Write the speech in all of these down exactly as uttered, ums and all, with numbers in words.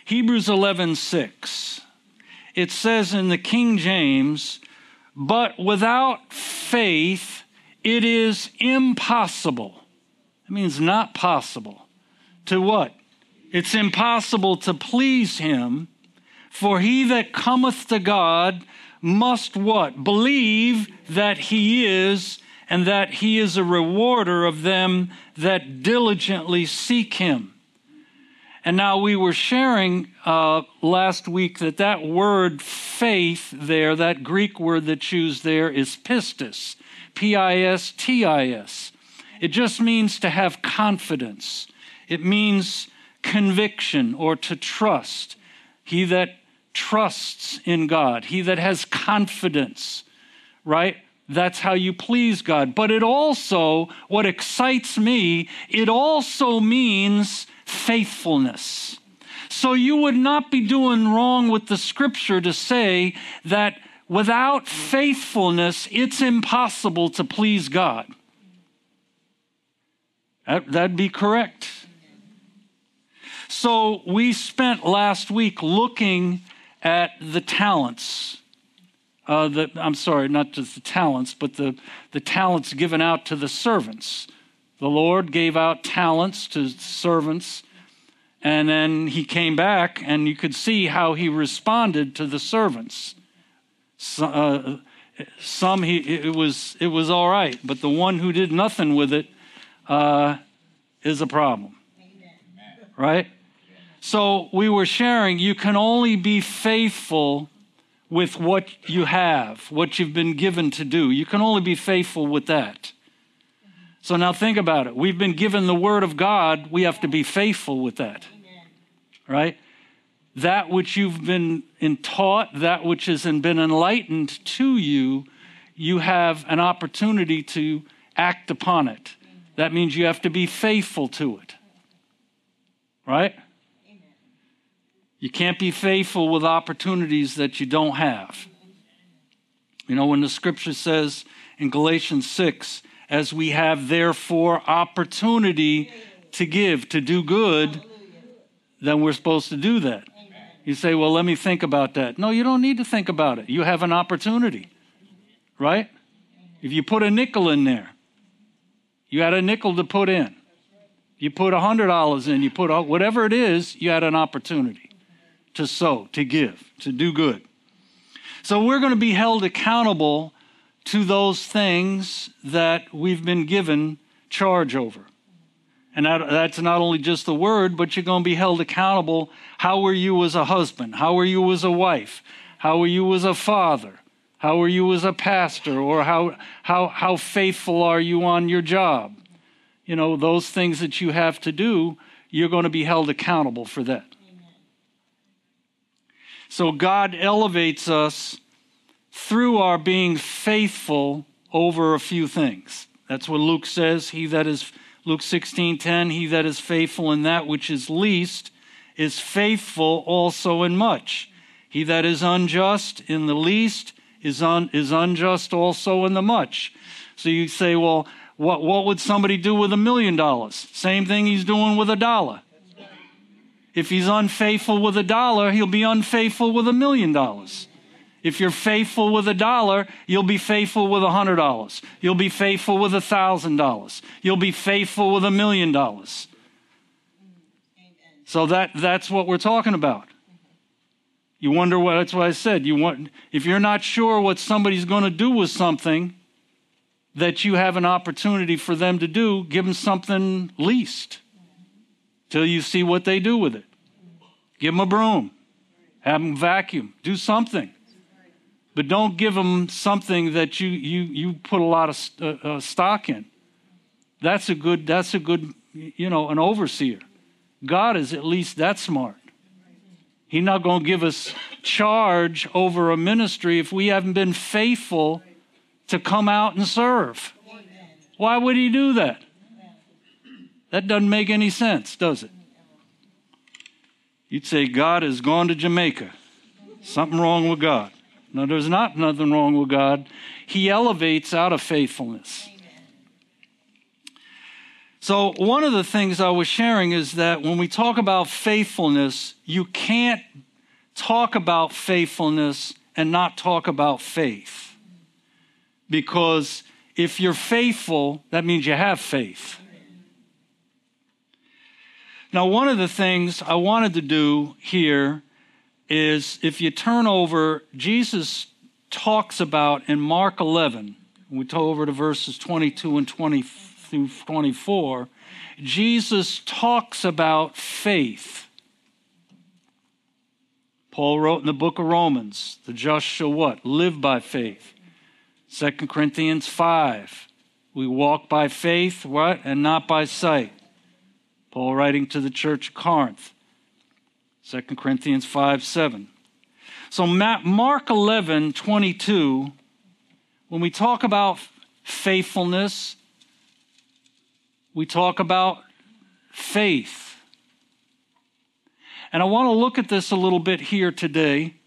Hebrews eleven six. It says in the King James, but without faith it is impossible. It means not possible. To what? It's impossible to please him, for he that cometh to God must what? Believe that he is, and that he is a rewarder of them that diligently seek him. And now we were sharing uh, last week that that word faith there, that Greek word that's used there is pistis, P I S T I S. It just means to have confidence. It means conviction or to trust. He that trusts in God, he that has confidence, right? That's how you please God. But it also, what excites me, it also means faithfulness. So you would not be doing wrong with the scripture to say that without faithfulness, it's impossible to please God. That, that'd be correct. So we spent last week looking at the talents. Uh, the, I'm sorry, not just the talents, but the, the talents given out to the servants. The Lord gave out talents to servants, and then he came back, and you could see how he responded to the servants. So, uh, some he it was it was all right, but the one who did nothing with it uh, is a problem. Amen. Right? So we were sharing, you can only be faithful with what you have, what you've been given to do. You can only be faithful with that. So now think about it. We've been given the word of God. We have to be faithful with that. Amen. Right? That which you've been in taught, that which has been enlightened to you, you have an opportunity to act upon it. Amen. That means you have to be faithful to it. Right? Amen. You can't be faithful with opportunities that you don't have. You know, when the scripture says in Galatians six, as we have therefore opportunity to give, to do good, then we're supposed to do that. You say, well, let me think about that. No, you don't need to think about it. You have an opportunity, right? If you put a nickel in there, you had a nickel to put in. You put one hundred dollars in, you put whatever it is, you had an opportunity to sow, to give, to do good. So we're going to be held accountable to those things that we've been given charge over. And that, that's not only just the word, but you're going to be held accountable. How were you as a husband? How were you as a wife? How were you as a father? How were you as a pastor? Or how, how, how faithful are you on your job? You know, those things that you have to do, you're going to be held accountable for that. Amen. So God elevates us through our being faithful over a few things. That's what Luke says. He that is, Luke sixteen ten, he that is faithful in that which is least is faithful also in much. He that is unjust in the least is, un, is unjust also in the much. So you say, well, what, what would somebody do with a million dollars? Same thing he's doing with a dollar. If he's unfaithful with a dollar, he'll be unfaithful with a million dollars. If you're faithful with a dollar, you'll be faithful with a hundred dollars. You'll be faithful with a thousand dollars. You'll be faithful with a million dollars. So that that's what we're talking about. You wonder what, that's what I said. You want, if you're not sure what somebody's going to do with something that you have an opportunity for them to do, give them something least till you see what they do with it. Give them a broom. Have them vacuum. Do something. But don't give them something that you you you put a lot of uh, uh, stock in. That's a good, that's a good, you know, an overseer. God is at least that smart. He's not going to give us charge over a ministry if we haven't been faithful to come out and serve. Why would he do that? That doesn't make any sense, does it? You'd say God has gone to Jamaica. Something wrong with God. No, there's not nothing wrong with God. He elevates out of faithfulness. So one of the things I was sharing is that when we talk about faithfulness, you can't talk about faithfulness and not talk about faith. Because if you're faithful, that means you have faith. Now, one of the things I wanted to do here is if you turn over, Jesus talks about in Mark eleven, we go over to verses twenty-two and twenty through twenty-four, Jesus talks about faith. Paul wrote in the book of Romans, the just shall what? Live by faith. Second Corinthians five, we walk by faith, what? And not by sight. Paul writing to the church of Corinth, Second Corinthians five, seven. So Mark eleven, twenty-two, when we talk about faithfulness, we talk about faith. And I want to look at this a little bit here today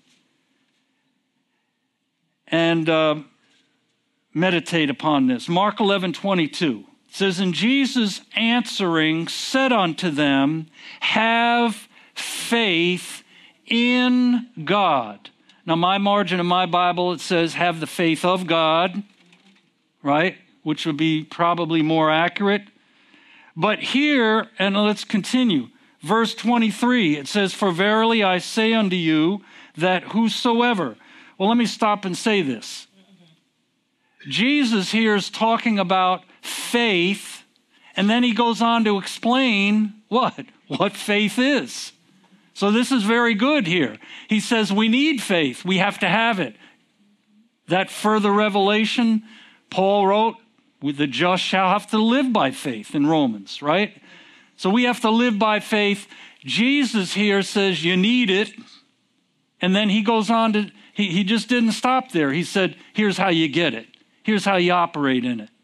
and uh, meditate upon this. Mark eleven, twenty-two. It says, and Jesus answering said unto them, have faith in God. Now, my margin of my Bible, it says, have the faith of God, right? Which would be probably more accurate. But here, and let's continue. Verse twenty-three, it says, for verily I say unto you that whosoever. Well, let me stop and say this. Jesus here is talking about faith, and then he goes on to explain what? What faith is. So this is very good here. He says we need faith. We have to have it. That further revelation, Paul wrote, the just shall have to live by faith in Romans, right? So we have to live by faith. Jesus here says you need it. And then he goes on to, he, he just didn't stop there. He said, here's how you get it. Here's how you operate in it.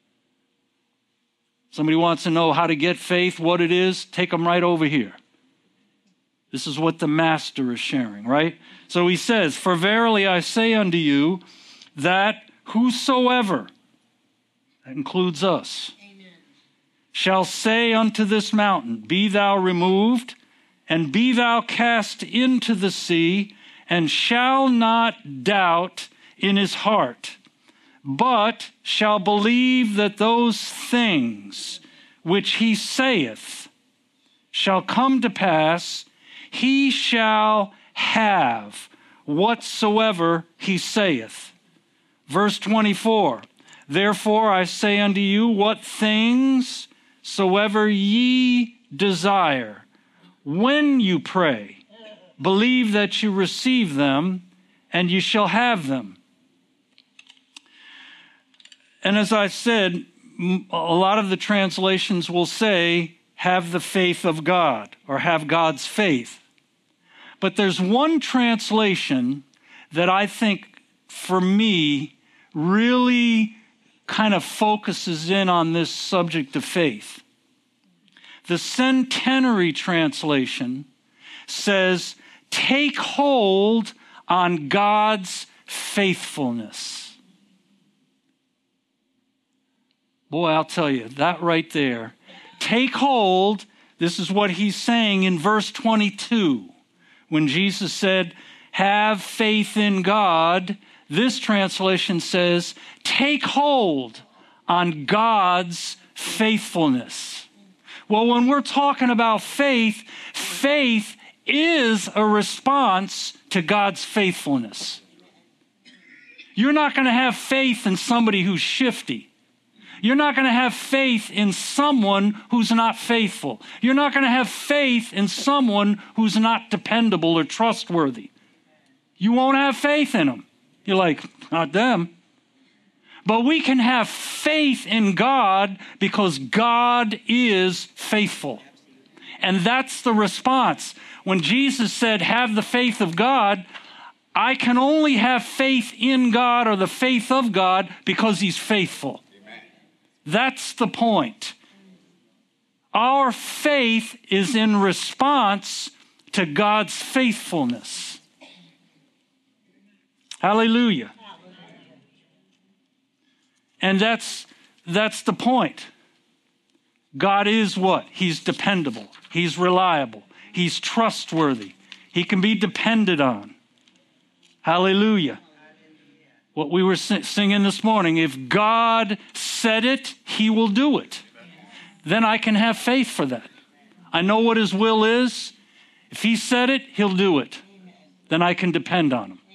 Somebody wants to know how to get faith, what it is, take them right over here. This is what the master is sharing, right? So he says, for verily I say unto you that whosoever, that includes us, amen, shall say unto this mountain, be thou removed, and be thou cast into the sea, and shall not doubt in his heart, but shall believe that those things which he saith shall come to pass, he shall have whatsoever he saith. Verse twenty-four, therefore I say unto you, what things soever ye desire, when you pray, believe that you receive them, and you shall have them. And as I said, a lot of the translations will say, have the faith of God, or have God's faith. But there's one translation that I think, for me, really kind of focuses in on this subject of faith. The Centenary translation says, take hold on God's faithfulness. Boy, I'll tell you, that right there. Take hold, this is what he's saying in verse twenty-two. When Jesus said, have faith in God, this translation says, take hold on God's faithfulness. Well, when we're talking about faith, faith is a response to God's faithfulness. You're not going to have faith in somebody who's shifty. You're not going to have faith in someone who's not faithful. You're not going to have faith in someone who's not dependable or trustworthy. You won't have faith in them. You're like, not them. But we can have faith in God because God is faithful. And that's the response. When Jesus said, have the faith of God, I can only have faith in God or the faith of God because he's faithful. That's the point. Our faith is in response to God's faithfulness. Hallelujah. And that's that's the point. God is what? He's dependable. He's reliable. He's trustworthy. He can be depended on. Hallelujah. What we were singing this morning, if God said it, he will do it. Then I can have faith for that. I know what his will is. If he said it, he'll do it. Then I can depend on him.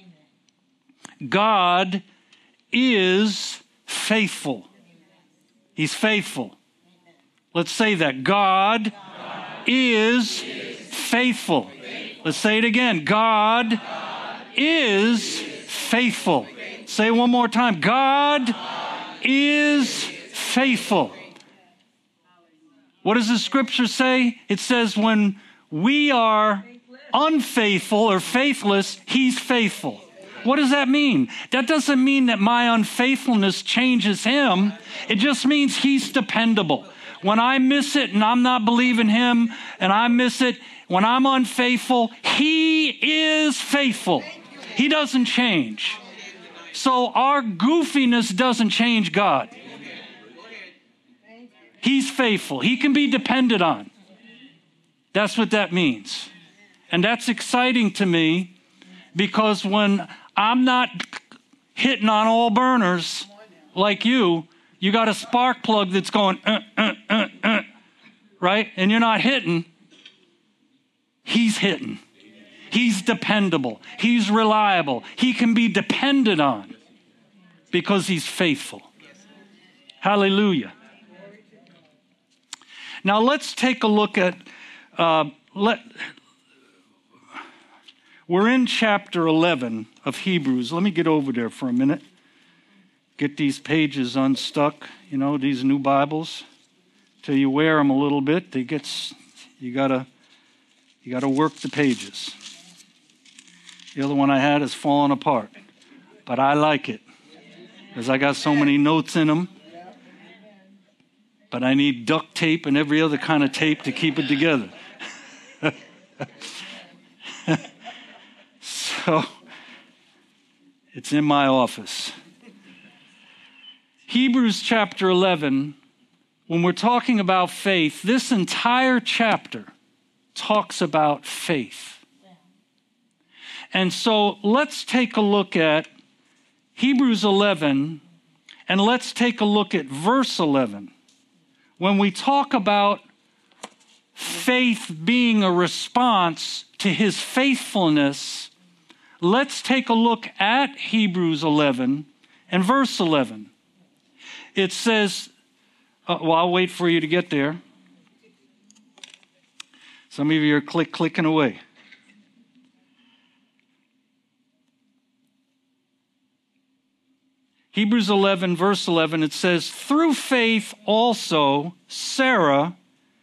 God is faithful. He's faithful. Let's say that. God, God is, is faithful. faithful. Let's say it again. God, God is, is faithful. faithful. Say it one more time. God, God is faithful. What does the scripture say? It says when we are unfaithful or faithless, he's faithful. What does that mean? That doesn't mean that my unfaithfulness changes him. It just means he's dependable. When I miss it and I'm not believing him and I miss it, when I'm unfaithful, he is faithful. He doesn't change. So our goofiness doesn't change God. He's faithful. He can be depended on. That's what that means. And that's exciting to me because when I'm not hitting on all burners like you, you got a spark plug that's going, uh, uh, uh, uh, right? And you're not hitting. He's hitting. He's dependable. He's reliable. He can be depended on because he's faithful. Hallelujah. Now let's take a look at, uh, let, we're in chapter eleven of Hebrews. Let me get over there for a minute. Get these pages unstuck, you know, these new Bibles. Till you wear them a little bit, they get, you gotta, you gotta work the pages. The other one I had is falling apart, but I like it because I got so many notes in them. But I need duct tape and every other kind of tape to keep it together. So it's in my office. Hebrews chapter eleven, when we're talking about faith, this entire chapter talks about faith. And so let's take a look at Hebrews eleven, and let's take a look at verse eleven. When we talk about faith being a response to his faithfulness, let's take a look at Hebrews eleven and verse eleven. It says, uh, well, I'll wait for you to get there. Some of you are click, clicking away. Hebrews eleven, verse eleven, it says, through faith also Sarah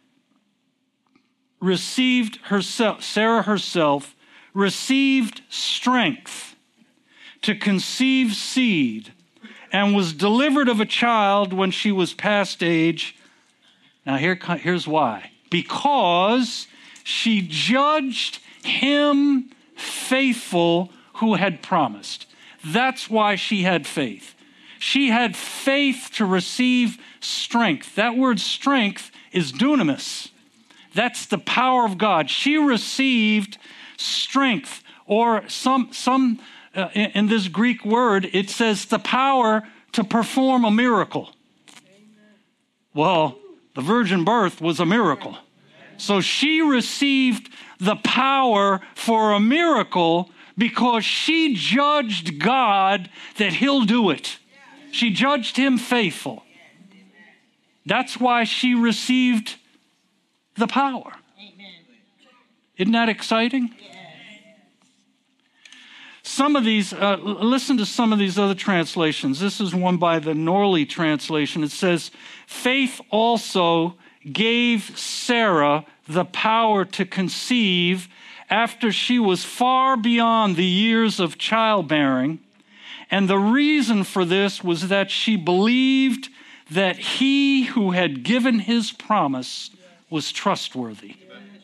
received herself, Sarah herself received strength to conceive seed and was delivered of a child when she was past age. Now here, here's why. Because she judged him faithful who had promised. That's why she had faith. She had faith to receive strength. That word strength is dunamis. That's the power of God. She received strength, or some, some uh, in, in this Greek word, it says the power to perform a miracle. Well, the virgin birth was a miracle. So she received the power for a miracle because she judged God that he'll do it. She judged him faithful. That's why she received the power. Isn't that exciting? Some of these, uh, listen to some of these other translations. This is one by the Norley translation. It says, faith also gave Sarah the power to conceive after she was far beyond the years of childbearing. And the reason for this was that she believed that he who had given his promise was trustworthy.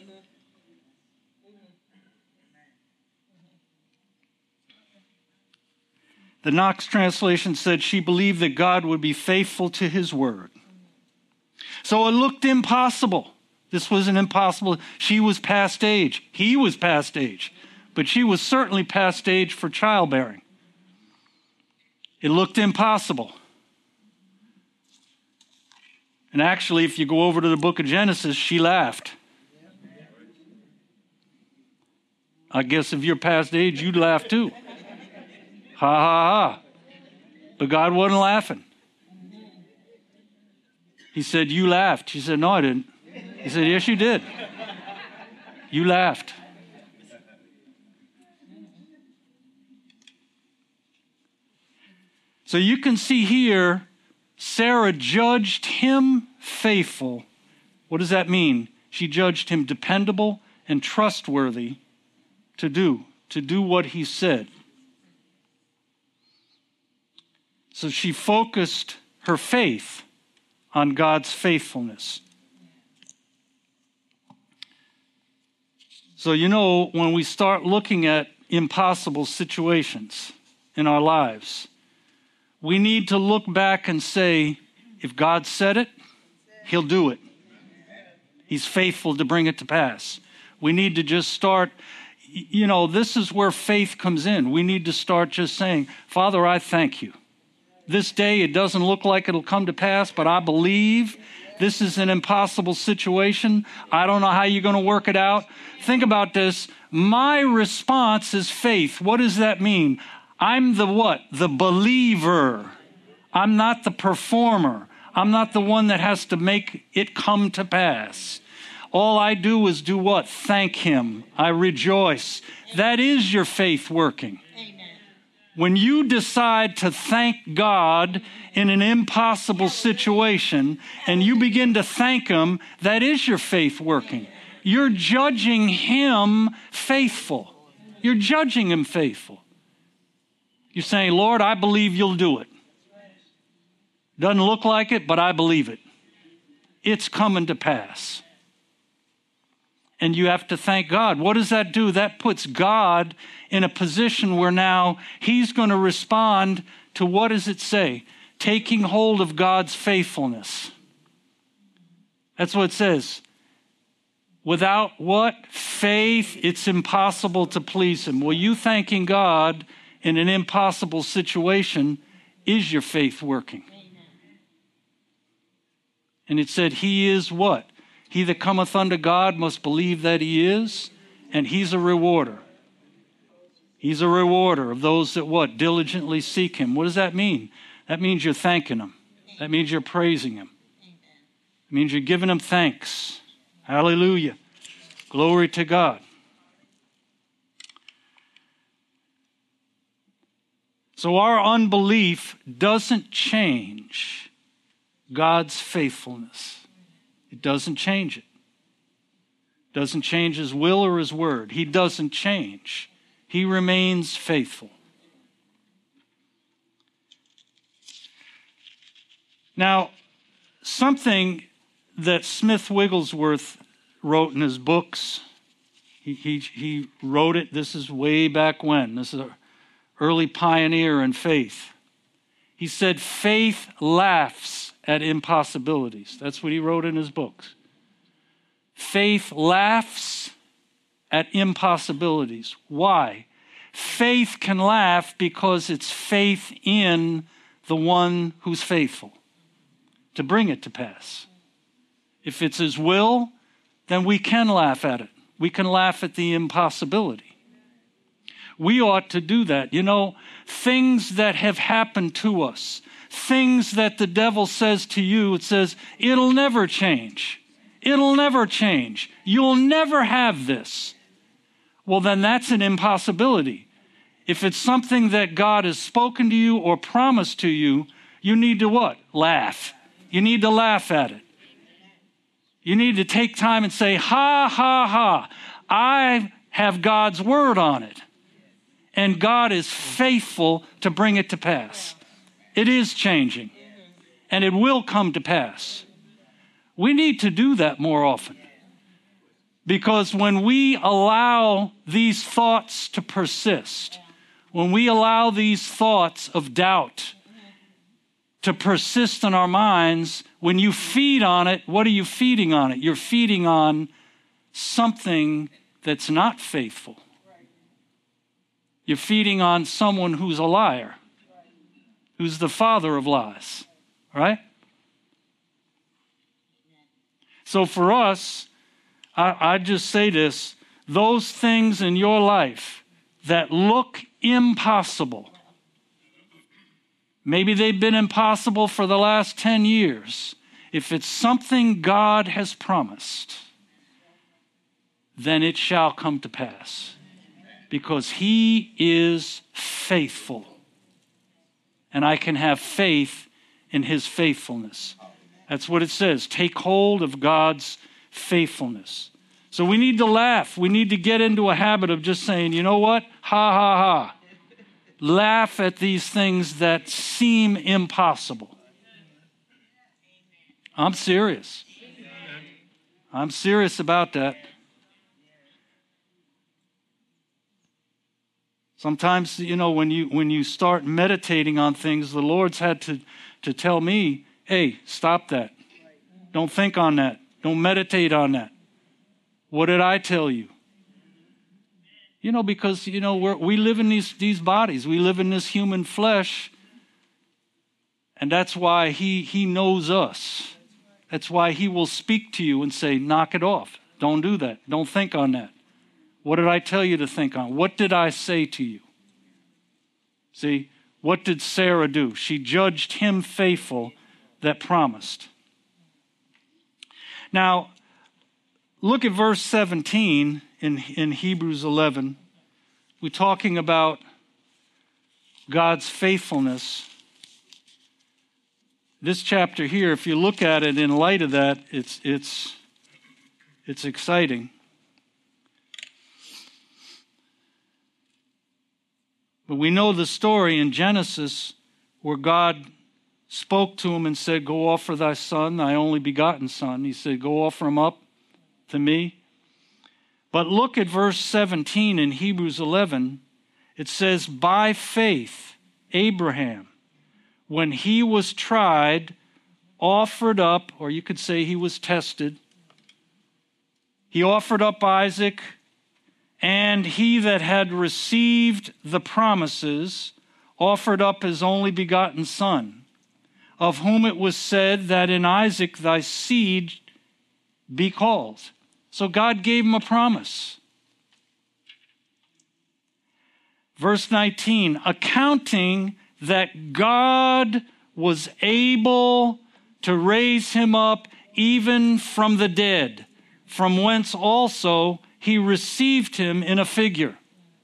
The Knox translation said she believed that God would be faithful to his word. So it looked impossible. This was an impossible. She was past age. He was past age. But she was certainly past age for childbearing. It looked impossible. And actually, if you go over to the book of Genesis, she laughed. I guess if you're past age, you'd laugh too. Ha ha ha. But God wasn't laughing. He said, you laughed. She said, no, I didn't. He said, yes, you did. You laughed. So you can see here, Sarah judged him faithful. What does that mean? She judged him dependable and trustworthy to do, to do what he said. So she focused her faith on God's faithfulness. So, you know, when we start looking at impossible situations in our lives, we need to look back and say, if God said it, he'll do it. He's faithful to bring it to pass. We need to just start, you know, this is where faith comes in. We need to start just saying, Father, I thank you. This day, it doesn't look like it'll come to pass, but I believe this is an impossible situation. I don't know how you're going to work it out. Think about this. My response is faith. What does that mean? I'm the what? The believer. I'm not the performer. I'm not the one that has to make it come to pass. All I do is do what? Thank him. I rejoice. That is your faith working. Amen. When you decide to thank God in an impossible situation and you begin to thank him, that is your faith working. You're judging him faithful. You're judging him faithful. You're saying, Lord, I believe you'll do it. Doesn't look like it, but I believe it. It's coming to pass. And you have to thank God. What does that do? That puts God in a position where now he's going to respond to, what does it say? Taking hold of God's faithfulness. That's what it says. Without what? Faith, it's impossible to please him. Well, you thanking God in an impossible situation is your faith working. And it said, he is what? He that cometh unto God must believe that he is, and he's a rewarder. He's a rewarder of those that what? Diligently seek him. What does that mean? That means you're thanking him. That means you're praising him. It means you're giving him thanks. Hallelujah. Glory to God. So our unbelief doesn't change God's faithfulness. It doesn't change it. Doesn't change his will or his word. He doesn't change. He remains faithful. Now, something that Smith Wigglesworth wrote in his books, he, he, he wrote it, this is way back when. This is an early pioneer in faith. He said, faith laughs at impossibilities. That's what he wrote in his books. Faith laughs at impossibilities. Why? Faith can laugh because it's faith in the one who's faithful to bring it to pass. If it's his will, then we can laugh at it. We can laugh at the impossibility. We ought to do that. You know, things that have happened to us, things that the devil says to you, it says, it'll never change. It'll never change. You'll never have this. Well, then that's an impossibility. If it's something that God has spoken to you or promised to you, you need to what? Laugh. You need to laugh at it. You need to take time and say, ha, ha, ha. I have God's word on it. And God is faithful to bring it to pass. It is changing. And it will come to pass. We need to do that more often. Because when we allow these thoughts to persist, when we allow these thoughts of doubt, to persist in our minds, when you feed on it, what are you feeding on it? You're feeding on something that's not faithful. You're feeding on someone who's a liar, who's the father of lies, right? So for us, I, I just say this, those things in your life that look impossible, maybe they've been impossible for the last ten years. If it's something God has promised, then it shall come to pass, because he is faithful. And I can have faith in his faithfulness. That's what it says. Take hold of God's faithfulness. So we need to laugh. We need to get into a habit of just saying, you know what? Ha, ha, ha. Laugh at these things that seem impossible. I'm serious. I'm serious about that. Sometimes, you know, when you when you start meditating on things, the Lord's had to, to tell me, hey, stop that. Don't think on that. Don't meditate on that. What did I tell you? You know, because, you know, we're, we live in these, these bodies. We live in this human flesh. And that's why he, he knows us. That's why he will speak to you and say, knock it off. Don't do that. Don't think on that. What did I tell you to think on? What did I say to you? See, what did Sarah do? She judged him faithful that promised. Now, look at verse seventeen in, in Hebrews eleven. We're talking about God's faithfulness. This chapter here, if you look at it in light of that, it's it's it's exciting. But we know the story in Genesis where God spoke to him and said, go offer thy son, thy only begotten son. He said, go offer him up to me. But look at verse seventeen in Hebrews eleven. It says, by faith, Abraham, when he was tried, offered up, or you could say he was tested, he offered up Isaac. And he that had received the promises offered up his only begotten son, of whom it was said that in Isaac thy seed be called. So God gave him a promise. Verse nineteen, accounting that God was able to raise him up even from the dead, from whence also he received him in a figure.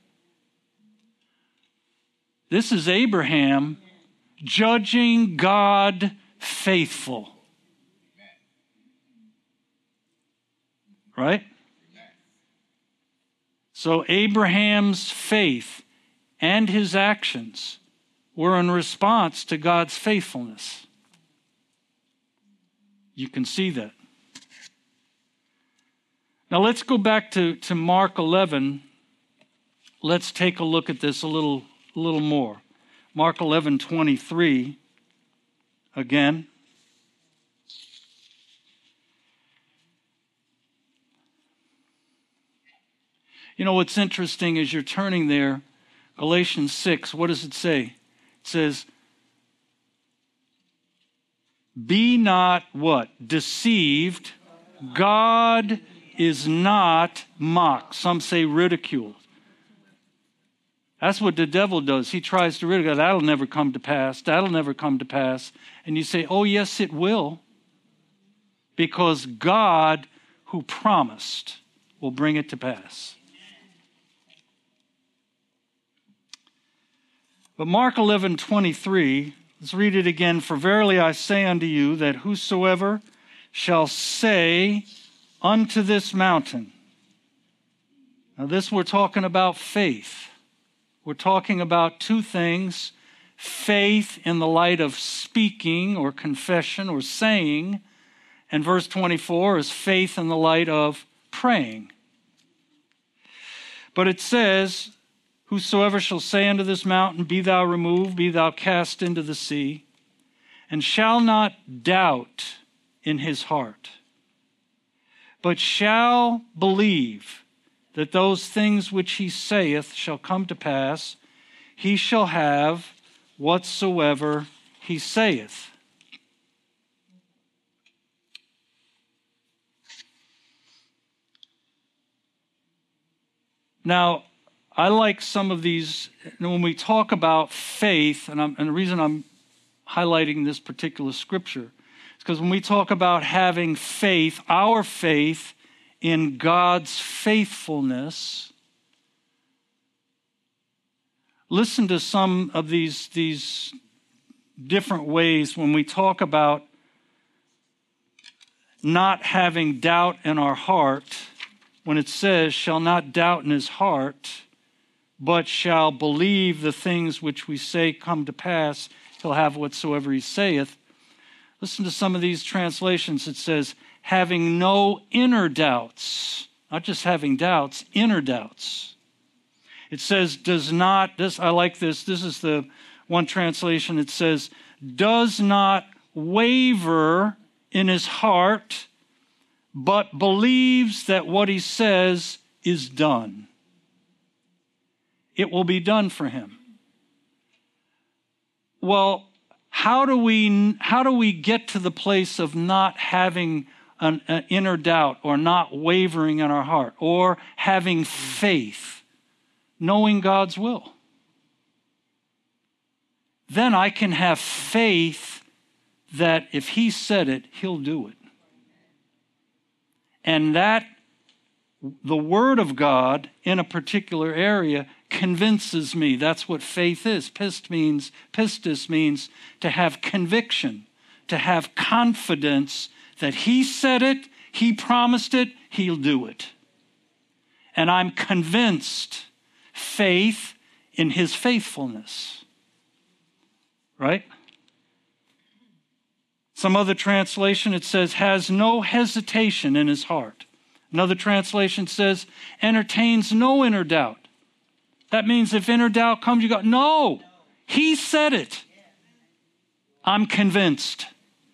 This is Abraham judging God faithful. Right? So Abraham's faith and his actions were in response to God's faithfulness. You can see that. Now let's go back to, to Mark eleven. Let's take a look at this a little, a little more. Mark eleven twenty-three again. You know what's interesting is you're turning there, Galatians six, what does it say? It says, be not what? Deceived. God is not mocked. Some say ridiculed. That's what the devil does. He tries to ridicule. That'll never come to pass. That'll never come to pass. And you say, oh, yes, it will. Because God, who promised, will bring it to pass. But Mark eleven twenty-three, let's read it again. For verily I say unto you that whosoever shall say unto this mountain. Now this we're talking about faith. We're talking about two things. Faith in the light of speaking or confession or saying. And verse twenty-four is faith in the light of praying. But it says, whosoever shall say unto this mountain, be thou removed, be thou cast into the sea, and shall not doubt in his heart, but shall believe that those things which he saith shall come to pass, he shall have whatsoever he saith. Now, I like some of these, when we talk about faith, and, I'm, and the reason I'm highlighting this particular scripture is because when we talk about having faith, our faith in God's faithfulness, listen to some of these, these different ways when we talk about not having doubt in our heart. When it says, shall not doubt in his heart, but shall believe the things which we say come to pass, he'll have whatsoever he saith. Listen to some of these translations. It says, having no inner doubts, not just having doubts, inner doubts. It says, does not, this, I like this, this is the one translation. It says, does not waver in his heart, but believes that what he says is done. It will be done for him. Well, how do we how do we get to the place of not having an, an inner doubt or not wavering in our heart or having faith, knowing God's will? Then I can have faith that if he said it, he'll do it. And that the Word of God in a particular area convinces me. That's what faith is. Pist means, pistis means to have conviction, to have confidence that he said it, he promised it, he'll do it. And I'm convinced, faith in his faithfulness. Right? Some other translation, it says, has no hesitation in his heart. Another translation says, entertains no inner doubt. That means if inner doubt comes, you go, no, he said it. I'm convinced.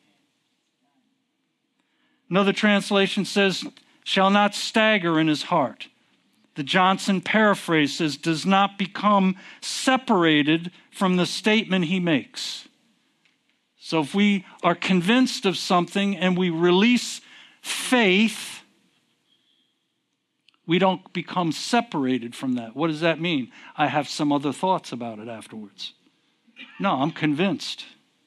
Another translation says, shall not stagger in his heart. The Johnson paraphrase says, does not become separated from the statement he makes. So if we are convinced of something and we release faith, we don't become separated from that. What does that mean? I have some other thoughts about it afterwards. No, I'm convinced.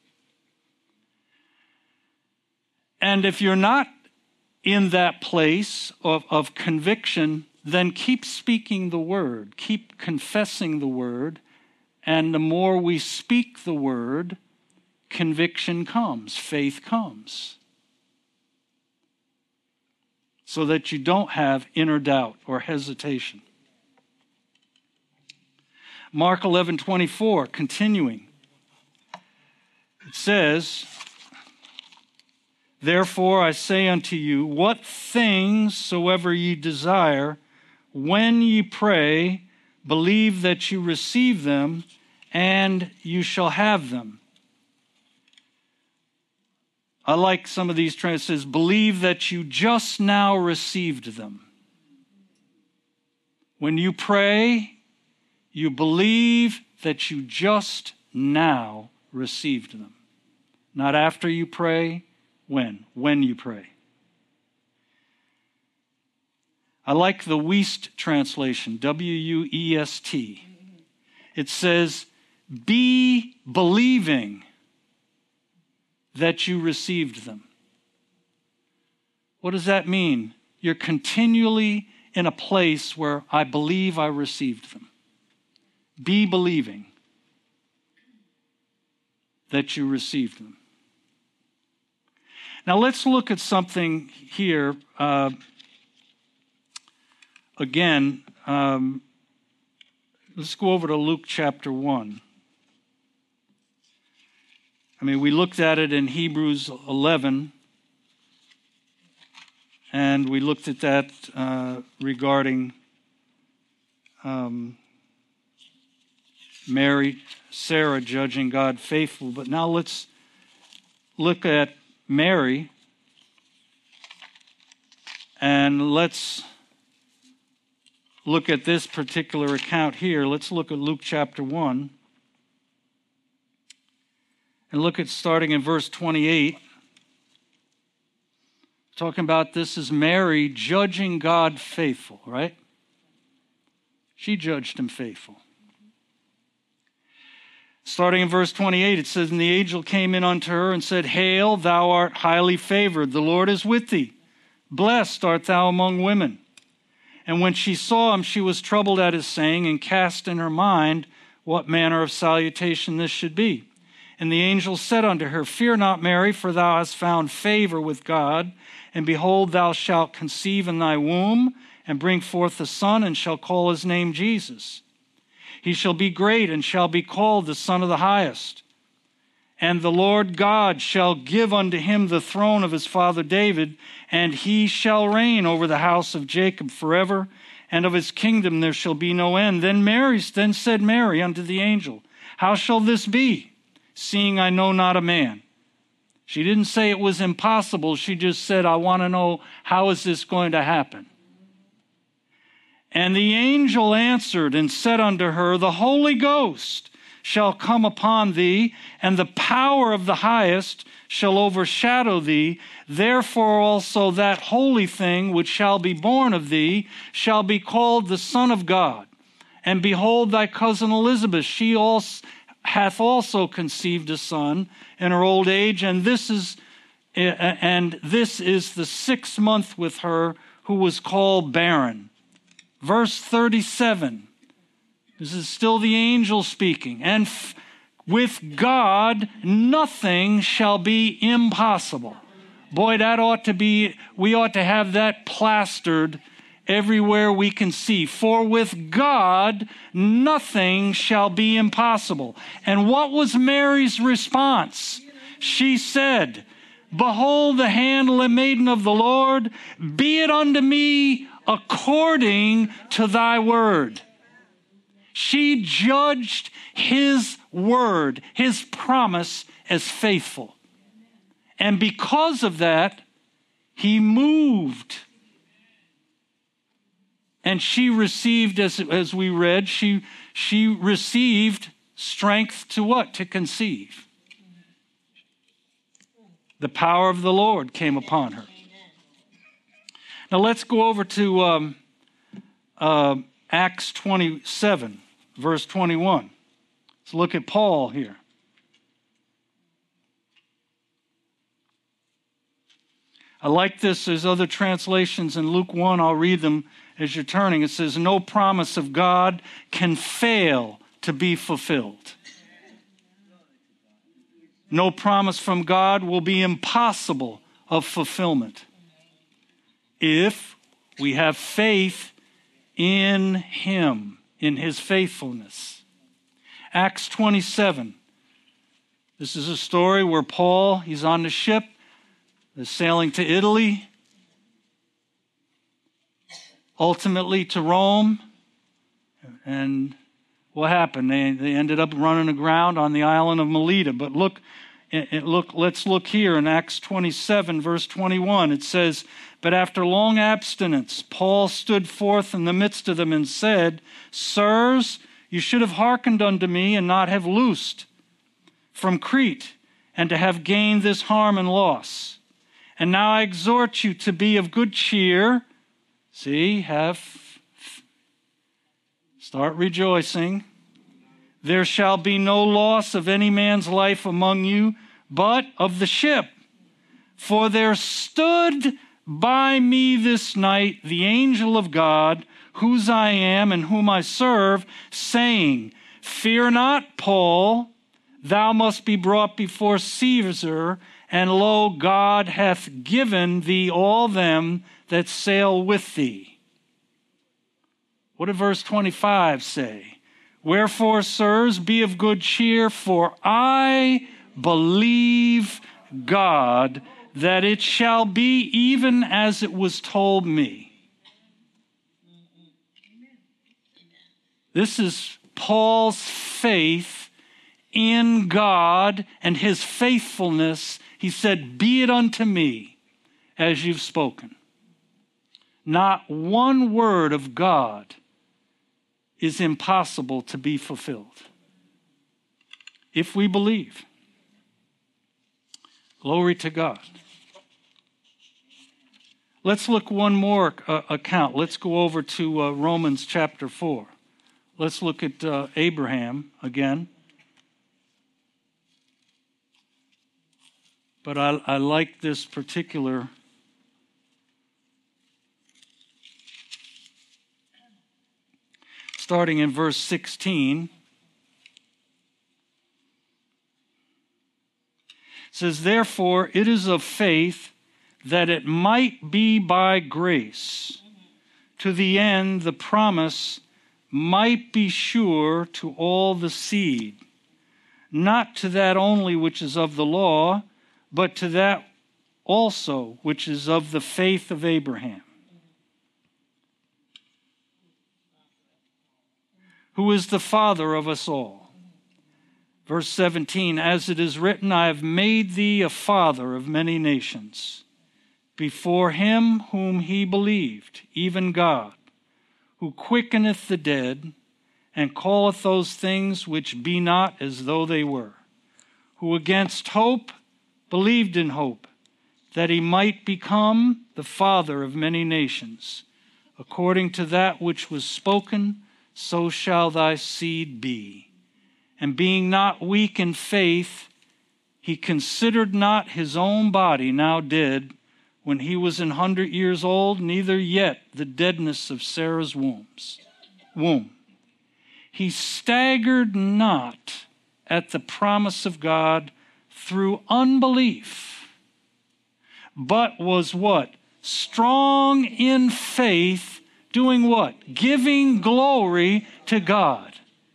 And if you're not in that place of, of conviction, then keep speaking the word, keep confessing the word, and the more we speak the word, conviction comes, faith comes. So that you don't have inner doubt or hesitation. Mark eleven twenty-four, continuing. It says, therefore I say unto you, what things soever ye desire, when ye pray, believe that you receive them, and you shall have them. I like some of these translations. Believe that you just now received them. When you pray, you believe that you just now received them. Not after you pray, when? When you pray. I like the Wuest translation, W U E S T. It says, be believing that you received them. What does that mean? You're continually in a place where I believe I received them. Be believing that you received them. Now let's look at something here. Uh, again, um, let's go over to Luke chapter one. I mean, we looked at it in Hebrews eleven, and we looked at that uh, regarding um, Mary, Sarah judging God faithful. But now let's look at Mary, and let's look at this particular account here. Let's look at Luke chapter one. And look at starting in verse twenty-eight. Talking about this is Mary judging God faithful, right? She judged him faithful. Starting in verse twenty-eight, it says, "And the angel came in unto her and said, Hail, thou art highly favored. The Lord is with thee. Blessed art thou among women. And when she saw him, she was troubled at his saying, and cast in her mind what manner of salutation this should be. And the angel said unto her, Fear not, Mary, for thou hast found favor with God. And behold, thou shalt conceive in thy womb, and bring forth a son, and shall call his name Jesus. He shall be great, and shall be called the Son of the Highest. And the Lord God shall give unto him the throne of his father David, and he shall reign over the house of Jacob forever, and of his kingdom there shall be no end. Then Mary, then said Mary unto the angel, How shall this be, seeing I know not a man? She didn't say it was impossible. She just said, I want to know, how is this going to happen? And the angel answered and said unto her, The Holy Ghost shall come upon thee, and the power of the highest shall overshadow thee. Therefore also that holy thing which shall be born of thee shall be called the Son of God. And behold, thy cousin Elizabeth, she also hath also conceived a son in her old age, and this is and this is the sixth month with her, who was called barren." Verse thirty-seven. This is still the angel speaking. "And f- with God nothing shall be impossible." Boy, that ought to be, we ought to have that plastered everywhere we can see. "For with God nothing shall be impossible." And what was Mary's response? She said, "Behold the handmaiden of the Lord, be it unto me according to thy word." She judged his word, his promise, as faithful. And because of that, he moved. And she received, as, as we read, she, she received strength to what? To conceive. The power of the Lord came upon her. Now let's go over to um, uh, Acts twenty-seven, verse twenty-one. Let's look at Paul here. I like this. There's other translations in Luke one. I'll read them as you're turning. It says, "No promise of God can fail to be fulfilled." No promise from God will be impossible of fulfillment if we have faith in him, in his faithfulness. Acts twenty-seven. This is a story where Paul, he's on the ship, they're sailing to Italy, ultimately to Rome. And what happened? They, they ended up running aground on the island of Melita. But look, it, look, let's look here in Acts twenty-seven, verse twenty-one. It says, "But after long abstinence, Paul stood forth in the midst of them and said, Sirs, you should have hearkened unto me and not have loosed from Crete, and to have gained this harm and loss. And now I exhort you to be of good cheer." See, have, start rejoicing. "There shall be no loss of any man's life among you, but of the ship. For there stood by me this night the angel of God, whose I am and whom I serve, saying, Fear not, Paul, thou must be brought before Caesar, and lo, God hath given thee all them that sail with thee." What did verse twenty-five say? "Wherefore, sirs, be of good cheer, for I believe God, that it shall be even as it was told me." This is Paul's faith in God and his faithfulness, He said, "Be it unto me as you've spoken." Not one word of God is impossible to be fulfilled if we believe. Glory to God. Let's look one more uh, account. Let's go over to uh, Romans chapter four. Let's look at uh, Abraham again. But I, I like this particular starting in verse sixteen. It says, "Therefore it is of faith that it might be by grace, to the end the promise might be sure to all the seed, not to that only which is of the law, but to that also which is of the faith of Abraham, who is the father of us all." Verse seventeen, "As it is written, I have made thee a father of many nations, before him whom he believed, even God, who quickeneth the dead, and calleth those things which be not as though they were, who against hope believed in hope, that he might become the father of many nations. According to that which was spoken, so shall thy seed be. And being not weak in faith, he considered not his own body now dead, when he was an hundred years old, neither yet the deadness of Sarah's wombs, womb. He staggered not at the promise of God through unbelief, but was what? Strong in faith, doing what? Giving glory to God.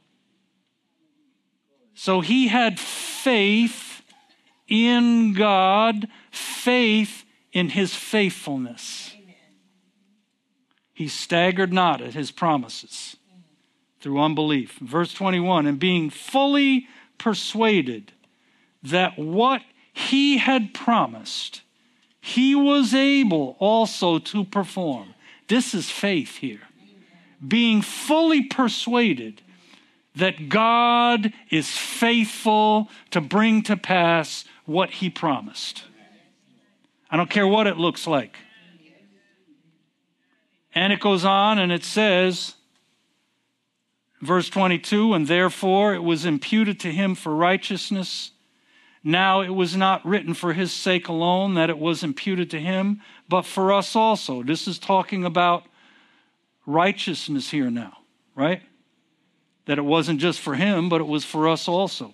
So he had faith in God, faith in his faithfulness. He staggered not at his promises through unbelief. Verse twenty-one, "And being fully persuaded that what he had promised, he was able also to perform." This is faith here. Being fully persuaded that God is faithful to bring to pass what he promised. I don't care what it looks like. And it goes on and it says, verse twenty-two, "And therefore it was imputed to him for righteousness. Now it was not written for his sake alone that it was imputed to him, but for us also." This is talking about righteousness here now, right? That it wasn't just for him, but it was for us also.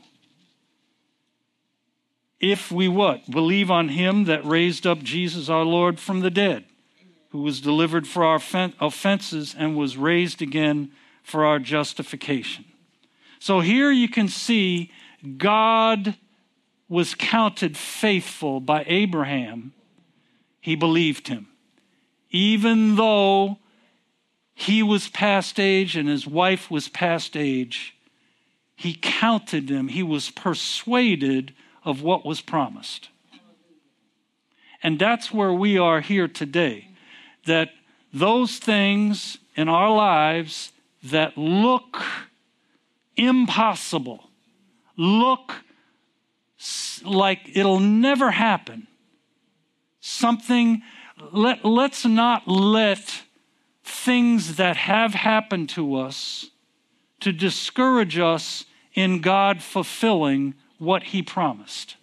If we what? Believe on him that raised up Jesus our Lord from the dead, who was delivered for our offenses and was raised again for our justification. So here you can see God was counted faithful by Abraham. He believed him. Even though he was past age and his wife was past age, he counted them. He was persuaded of what was promised. And that's where we are here today. That those things in our lives that look impossible, look like it'll never happen, something, let, let's not let things that have happened to us to discourage us in God fulfilling what he promised.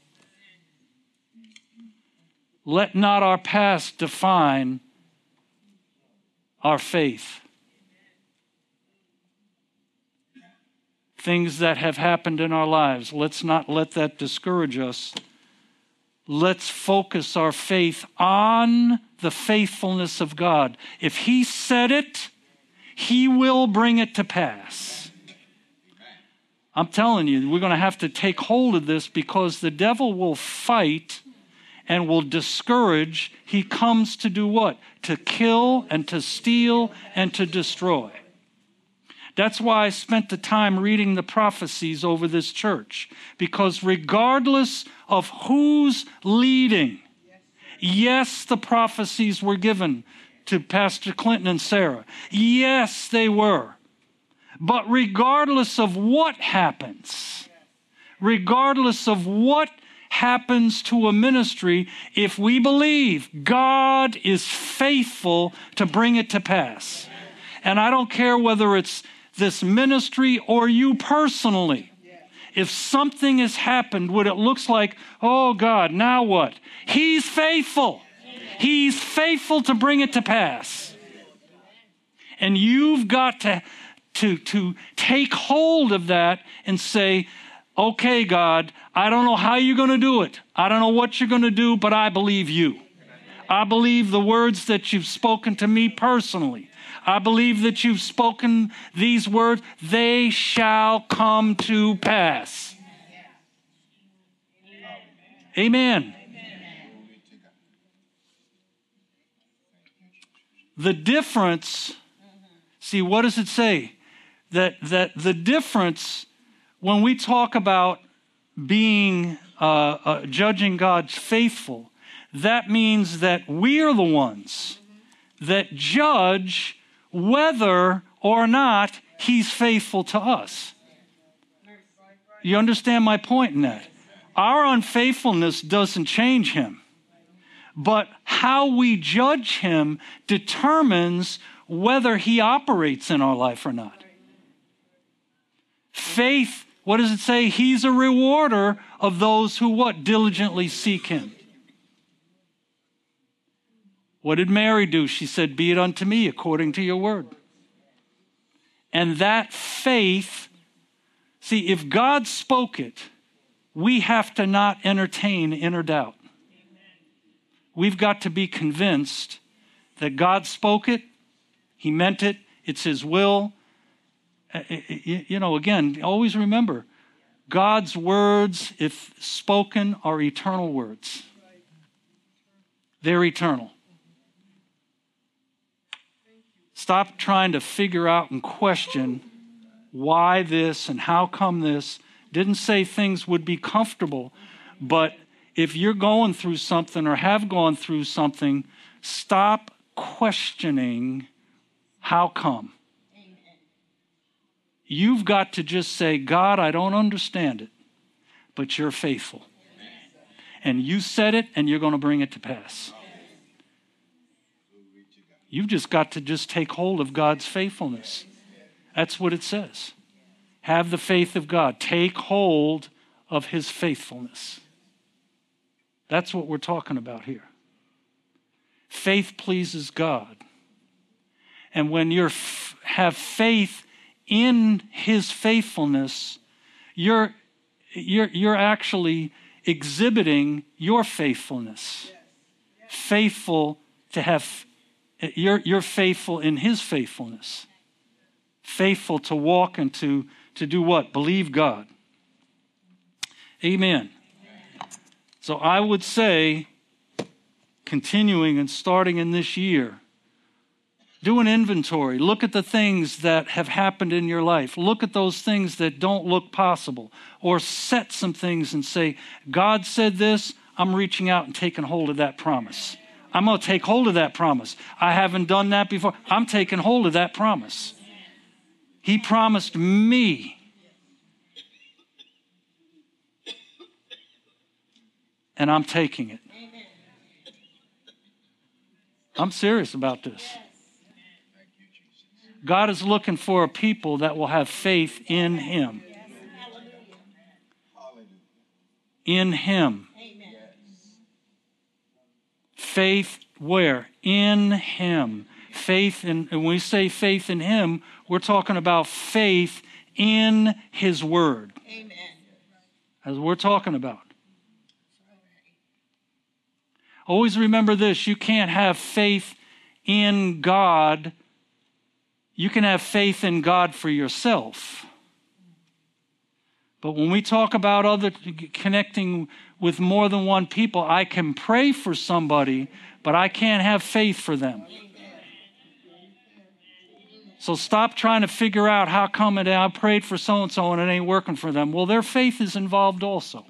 Let not our past define our faith. Things that have happened in our lives, let's not let that discourage us. Let's focus our faith on the faithfulness of God. If he said it, he will bring it to pass. I'm telling you, we're going to have to take hold of this, because the devil will fight and will discourage. He comes to do what? To kill and to steal and to destroy. That's why I spent the time reading the prophecies over this church. Because regardless of who's leading, yes, the prophecies were given to Pastor Clinton and Sarah. Yes, they were. But regardless of what happens, regardless of what happens to a ministry, if we believe God is faithful to bring it to pass. And I don't care whether it's this ministry or you personally. If something has happened, what it looks like, oh God, now what? He's faithful. He's faithful to bring it to pass. And you've got to, to, to take hold of that and say, okay, God, I don't know how you're going to do it. I don't know what you're going to do, but I believe you. I believe the words that you've spoken to me personally. I believe that you've spoken these words. They shall come to pass. Amen. The difference, see, what does it say? That, that the difference when we talk about being, uh, uh, judging God's faithful, that means that we are the ones that judge whether or not he's faithful to us. You understand my point in that? Our unfaithfulness doesn't change him. But how we judge him determines whether he operates in our life or not. Faith, what does it say? He's a rewarder of those who what? Diligently seek him. What did Mary do? She said, be it unto me according to your word. And that faith, see, if God spoke it, we have to not entertain inner doubt. We've got to be convinced that God spoke it, he meant it, it's his will. You know, again, always remember, God's words, if spoken, are eternal words. They're eternal. Stop trying to figure out and question why this and how come this. Didn't say things would be comfortable, but if you're going through something or have gone through something, stop questioning how come. Amen. You've got to just say, God, I don't understand it, but you're faithful. Amen. And you said it, and you're going to bring it to pass. Amen. You've just got to just take hold of God's faithfulness. That's what it says. Have the faith of God. Take hold of his faithfulness. That's what we're talking about here. Faith pleases God. And when you f- have faith in his faithfulness, you're, you're, you're actually exhibiting your faithfulness. Faithful to have, you're, you're faithful in his faithfulness. Faithful to walk and to, to do what? Believe God. Amen. So I would say, continuing and starting in this year, do an inventory. Look at the things that have happened in your life. Look at those things that don't look possible. Or set some things and say, God said this, I'm reaching out and taking hold of that promise. I'm going to take hold of that promise. I haven't done that before. I'm taking hold of that promise. He promised me. And I'm taking it. Amen. I'm serious about this. Yes. God is looking for a people that will have faith in him. Yes. In him. Amen. Faith where? In him. Faith in, and when we say faith in him, we're talking about faith in his word. Amen. As we're talking about. Always remember this, you can't have faith in God. You can have faith in God for yourself. But when we talk about other connecting with more than one people, I can pray for somebody, but I can't have faith for them. So stop trying to figure out how come it, I prayed for so-and-so and it ain't working for them. Well, their faith is involved also.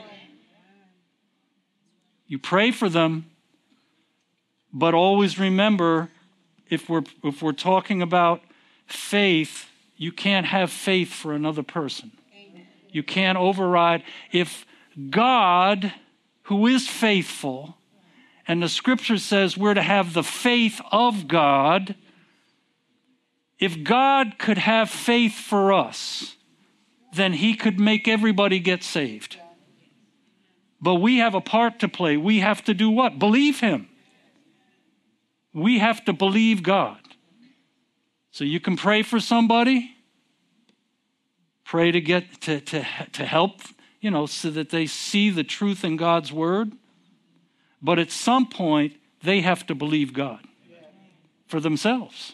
You pray for them, but always remember, if we're, if we're talking about faith, you can't have faith for another person. You can't override. If God, who is faithful, and the scripture says we're to have the faith of God, if God could have faith for us, then he could make everybody get saved. But we have a part to play. We have to do what? Believe him. We have to believe God. So you can pray for somebody, pray to get to, to, to help, you know, so that they see the truth in God's word. But at some point, they have to believe God for themselves.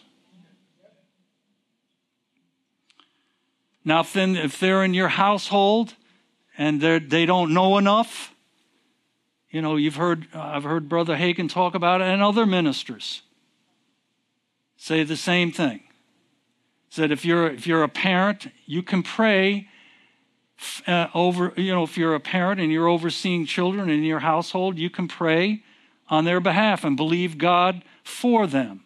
Now, if, then, if they're in your household and they they don't know enough, you know, you've heard, I've heard Brother Hagin talk about it, and other ministers say the same thing. Said if you're if you're a parent, you can pray uh, over, you know, if you're a parent and you're overseeing children in your household, you can pray on their behalf and believe God for them.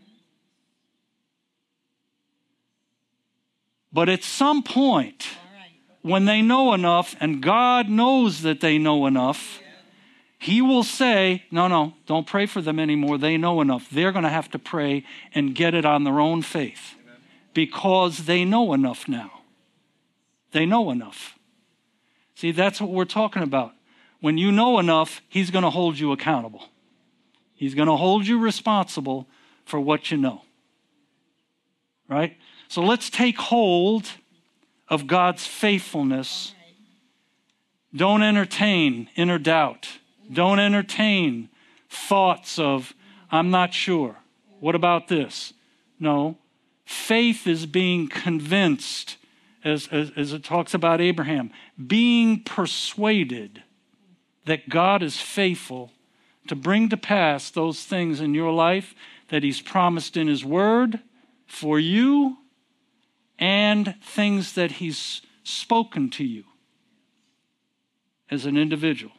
But at some point, when they know enough, and God knows that they know enough, he will say, no, no, don't pray for them anymore. They know enough. They're going to have to pray and get it on their own faith because they know enough now. They know enough. See, that's what we're talking about. When you know enough, he's going to hold you accountable. He's going to hold you responsible for what you know. Right? So let's take hold of God's faithfulness. Don't entertain inner doubt. Don't entertain thoughts of, I'm not sure. What about this? No. Faith is being convinced, as, as, as it talks about Abraham, being persuaded that God is faithful to bring to pass those things in your life that he's promised in his word for you, and things that he's spoken to you as an individual.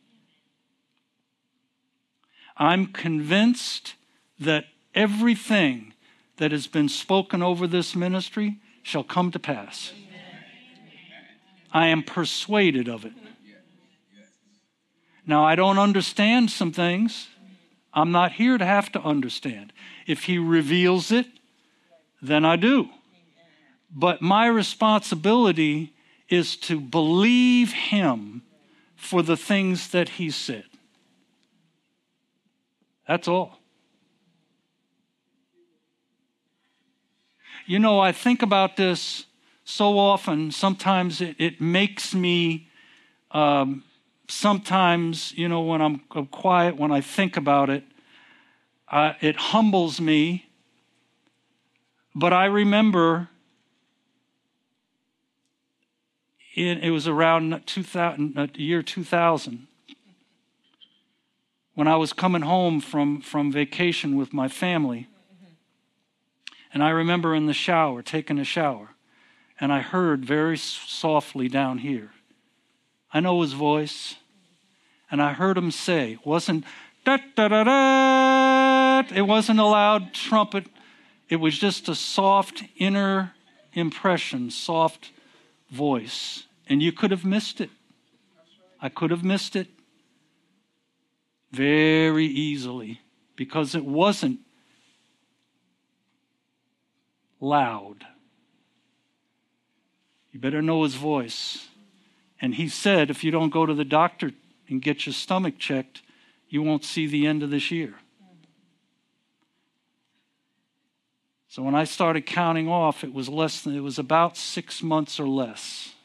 I'm convinced that everything that has been spoken over this ministry shall come to pass. I am persuaded of it. Now, I don't understand some things. I'm not here to have to understand. If he reveals it, then I do. But my responsibility is to believe him for the things that he said. That's all. You know, I think about this so often. Sometimes it, it makes me, um, sometimes, you know, when I'm quiet, when I think about it, uh, it humbles me. But I remember It, it was around two thousand, uh, year two thousand, when I was coming home from, from vacation with my family. And I remember in the shower, taking a shower, and I heard very softly down here. I know his voice. And I heard him say, it wasn't da da da da, it wasn't a loud trumpet. It was just a soft inner impression, soft voice, and you could have missed it. I could have missed it very easily because it wasn't loud. You better know his voice. And he said, if you don't go to the doctor and get your stomach checked, you won't see the end of this year. So when I started counting off, it was less than, it was about six months or less.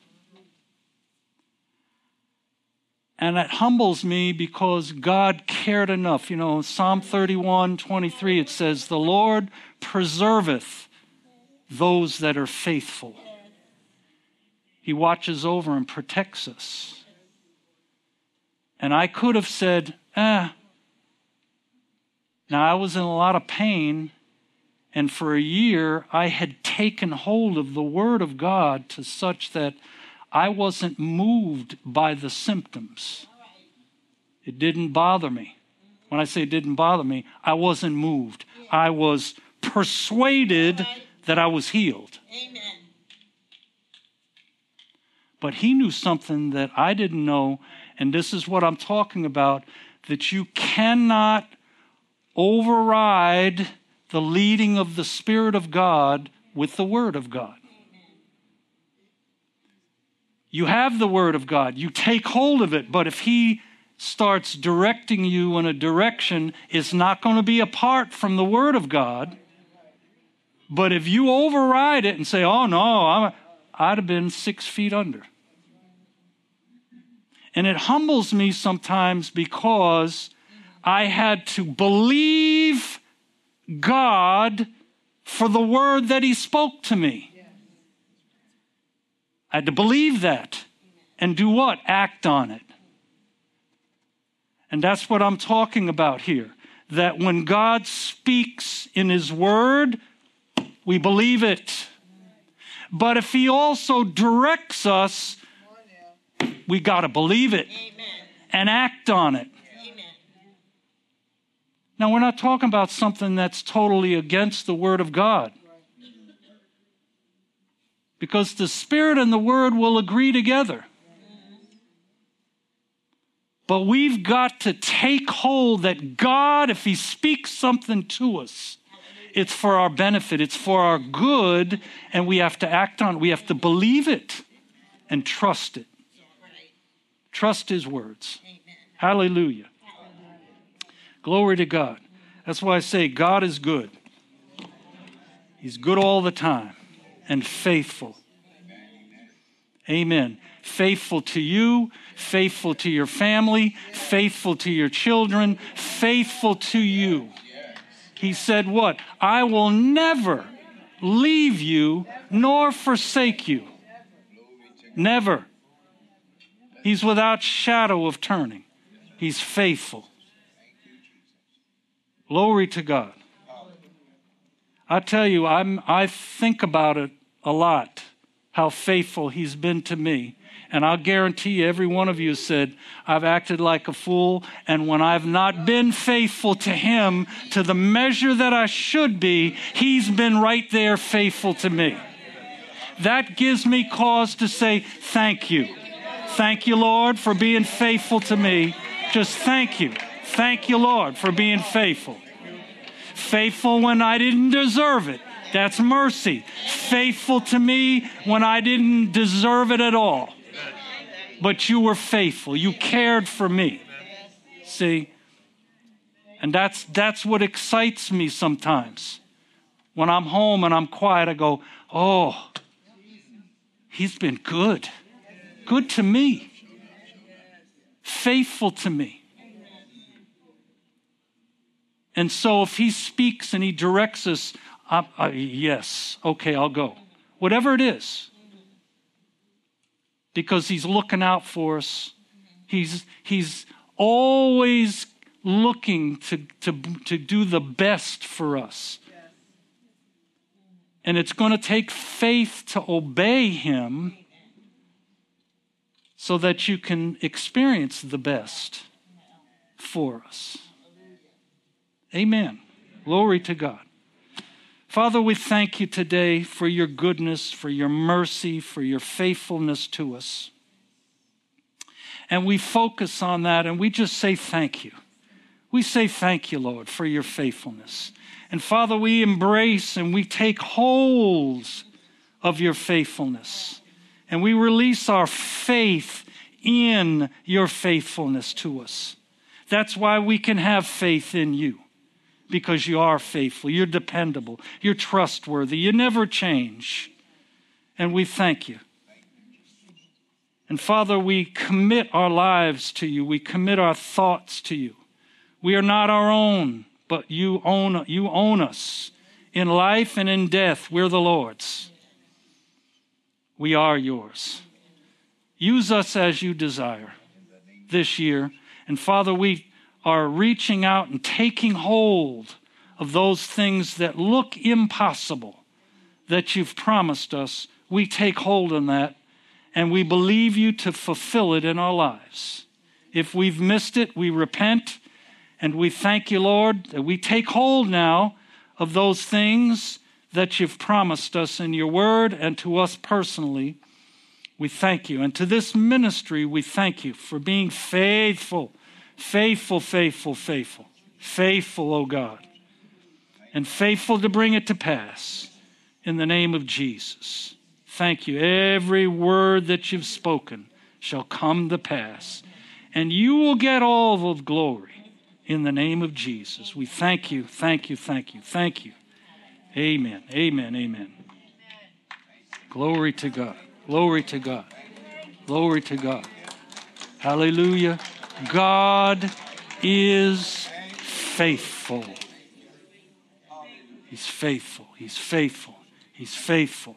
And it humbles me because God cared enough. You know, Psalm thirty-one, twenty-three, it says, the Lord preserveth those that are faithful. He watches over and protects us. And I could have said, ah. Now I was in a lot of pain. And for a year, I had taken hold of the Word of God to such that I wasn't moved by the symptoms. It didn't bother me. When I say it didn't bother me, I wasn't moved. I was persuaded that I was healed. Amen. But he knew something that I didn't know, and this is what I'm talking about, that you cannot override the leading of the Spirit of God with the Word of God. You have the Word of God. You take hold of it, but if he starts directing you in a direction, it's not going to be apart from the Word of God. But if you override it and say, oh no, I'm, I'd have been six feet under. And it humbles me sometimes because I had to believe God for the word that he spoke to me. I had to believe that and do what? Act on it. And that's what I'm talking about here. That when God speaks in his word, we believe it. But if he also directs us, we got to believe it. Amen. And act on it. Amen. Now, we're not talking about something that's totally against the Word of God. Because the Spirit and the Word will agree together. But we've got to take hold that God, if he speaks something to us, it's for our benefit, it's for our good, and we have to act on it. We have to believe it and trust it. Trust his words. Amen. Hallelujah. Hallelujah. Glory to God. That's why I say God is good. He's good all the time and faithful. Amen. Faithful to you, faithful to your family, faithful to your children, faithful to you. He said what? I will never leave you nor forsake you. Never. He's without shadow of turning. He's faithful. Glory to God. I tell you, I'm, I think about it a lot, how faithful he's been to me. And I'll guarantee you, every one of you said, I've acted like a fool. And when I've not been faithful to him to the measure that I should be, he's been right there faithful to me. That gives me cause to say, thank you. Thank you, Lord, for being faithful to me. Just thank you. Thank you, Lord, for being faithful. Faithful when I didn't deserve it. That's mercy. Faithful to me when I didn't deserve it at all. But you were faithful. You cared for me. See? And that's that's what excites me sometimes. When I'm home and I'm quiet, I go, oh, he's been good. Good to me. Faithful to me. And so if he speaks and he directs us, I, I, yes, okay, I'll go. Whatever it is. Because he's looking out for us. He's, he's always looking to, to, to do the best for us. And it's going to take faith to obey him so that you can experience the best for us. Amen. Glory to God. Father, we thank you today for your goodness, for your mercy, for your faithfulness to us. And we focus on that and we just say thank you. We say thank you, Lord, for your faithfulness. And Father, we embrace and we take hold of your faithfulness. And we release our faith in your faithfulness to us. That's why we can have faith in you. Because you are faithful, you're dependable, you're trustworthy, you never change. And we thank you. And Father, we commit our lives to you. We commit our thoughts to you. We are not our own, but you own, you own us. In life and in death, we're the Lord's. We are yours. Use us as you desire this year. And Father, we are reaching out and taking hold of those things that look impossible that you've promised us. We take hold on that and we believe you to fulfill it in our lives. If we've missed it, we repent and we thank you, Lord, that we take hold now of those things that you've promised us in your word and to us personally. We thank you. And to this ministry, we thank you for being faithful, faithful, faithful, faithful, faithful, oh God, and faithful to bring it to pass in the name of Jesus. Thank you. Every word that you've spoken shall come to pass, and you will get all of glory in the name of Jesus. We thank you, thank you, thank you, thank you. Amen, amen, amen. Glory to God, glory to God, glory to God. Hallelujah. God is faithful. He's faithful, he's faithful, he's faithful.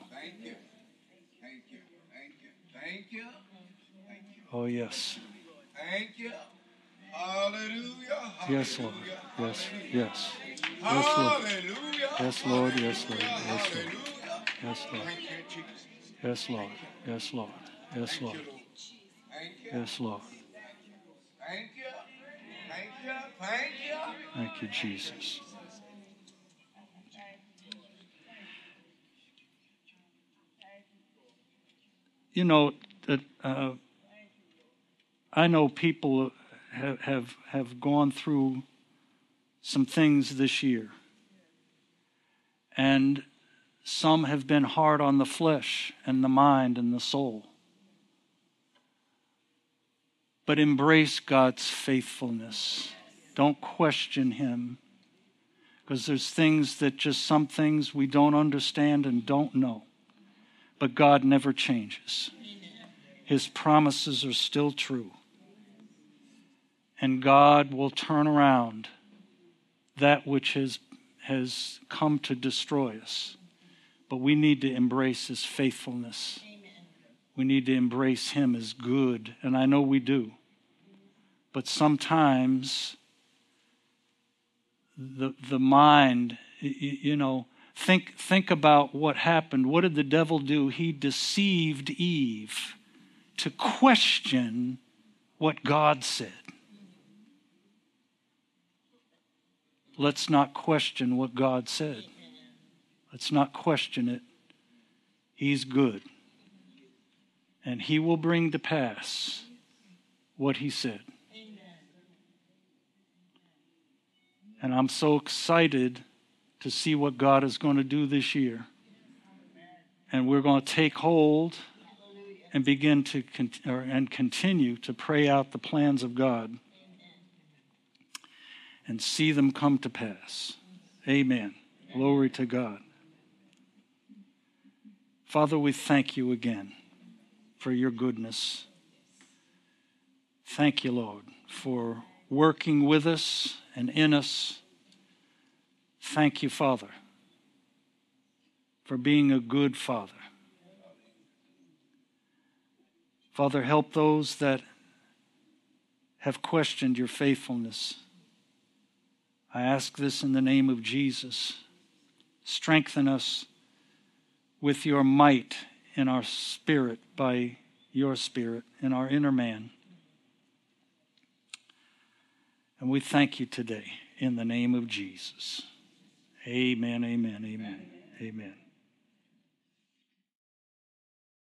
Oh, yes. Thank you. Hallelujah. Yes, Lord. Yes, yes. Yes, Lord. Yes, Lord. Yes, Lord. Yes, Lord. Yes, Lord. Yes, Lord. Yes, Lord. Yes, Lord. Yes, Lord. Thank you. Thank you. Thank you. Thank you, Jesus. You know that uh, I know people have, have have gone through some things this year, and some have been hard on the flesh and the mind and the soul. But embrace God's faithfulness. Don't question him, because there's things that just some things we don't understand and don't know. But God never changes. His promises are still true. And God will turn around that which has, has come to destroy us. But we need to embrace his faithfulness. Amen. We need to embrace him as good. And I know we do. But sometimes the, the mind, you know, think, think about what happened. What did the devil do? He deceived Eve to question what God said. Let's not question what God said. Let's not question it. He's good. And he will bring to pass what he said. And I'm so excited to see what God is going to do this year. And we're going to take hold and begin to con- or, and continue to pray out the plans of God and see them come to pass. Amen. Glory to God. Father, we thank you again for your goodness. Thank you, Lord, for working with us and in us. Thank you, Father, for being a good Father. Father, help those that have questioned your faithfulness. I ask this in the name of Jesus. Strengthen us with your might in our spirit, by your spirit, in our inner man. And we thank you today in the name of Jesus. Amen, amen, amen, amen.